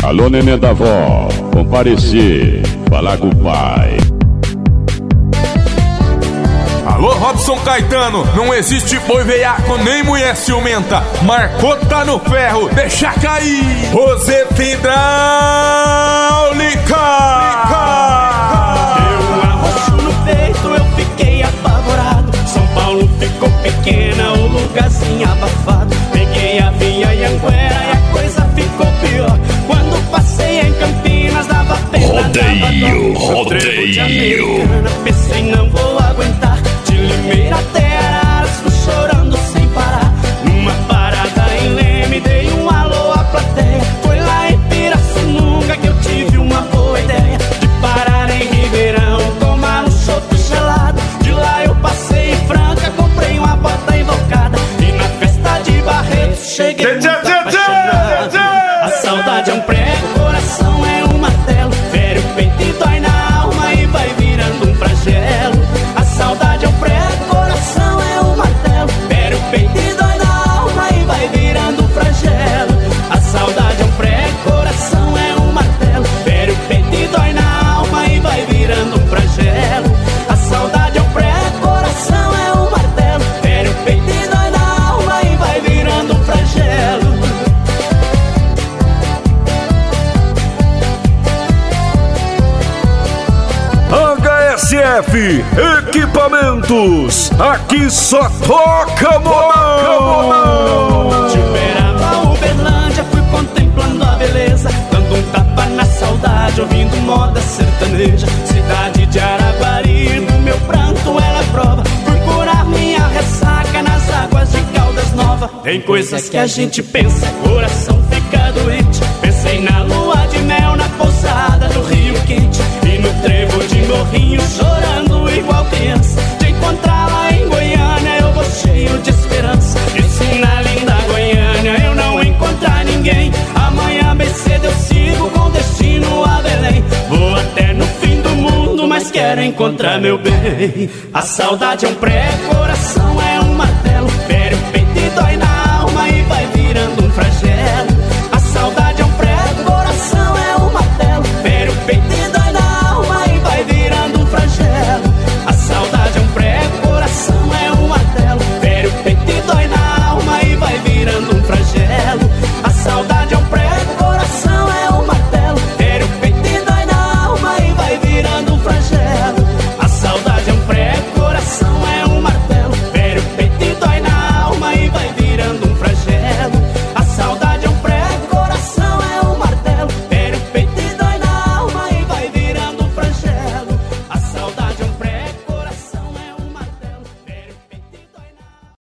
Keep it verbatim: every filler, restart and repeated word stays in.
Alô, neném da vó, comparecer, falar com o pai. Alô, Robson Caetano, não existe boi veiaco nem mulher ciumenta. Marcou, tá no ferro, deixa cair. Roseta hidráulica. Deu um arroxo no peito, eu fiquei apavorado. São Paulo ficou pequena, o lugarzinho abafado. Peguei a via Anhanguera e a coisa ficou pior. Quando passei em Campinas, dava pena. Rodeio, rodeio. Pensei, não vou aguentar. De Limeira até Araras, fui chorando sem parar. Numa parada em Leme, dei um alô à plateia. Foi lá em Pirassununga que eu tive uma boa ideia de parar em Ribeirão, tomar um chopp gelado. De lá eu passei em Franca, comprei uma bota invocada. E na festa de Barreto cheguei muito apaixonado. A saudade é um prego, o coração é um martelo. Fere o peito e dói na alma e vai virando um flagelo. A saudade é um prego, coração é um martelo. Fere o peito e dói na alma e vai virando um flagelo. A saudade é um prego, coração é um martelo. Fere o peito e dói na alma e vai virando um flagelo. A saudade é um prego, coração é um martelo. Fere o peito e dói na alma e vai virando um flagelo. H S F Equipamentos, aqui só toca modão. De Uberaba, Uberlândia, fui contemplando a beleza, dando um tapa na saudade, ouvindo moda sertaneja. Cidade de Araguari, do meu pranto ela é prova. Fui curar minha ressaca nas águas de Caldas Nova. Tem coisas que a gente pensa, coração fica doente. Pensei na lua de mel, na pousada do Rio Quente, e no trevo de Morrinho, chorando igual criança. De encontrá-la em Goiânia, eu vou cheio de esperança. E se na linda Goiânia eu não encontrar ninguém, amanhã bem cedo eu sigo com destino a Belém. Vou até no fim do mundo, mas quero encontrar meu bem. A saudade é um prego,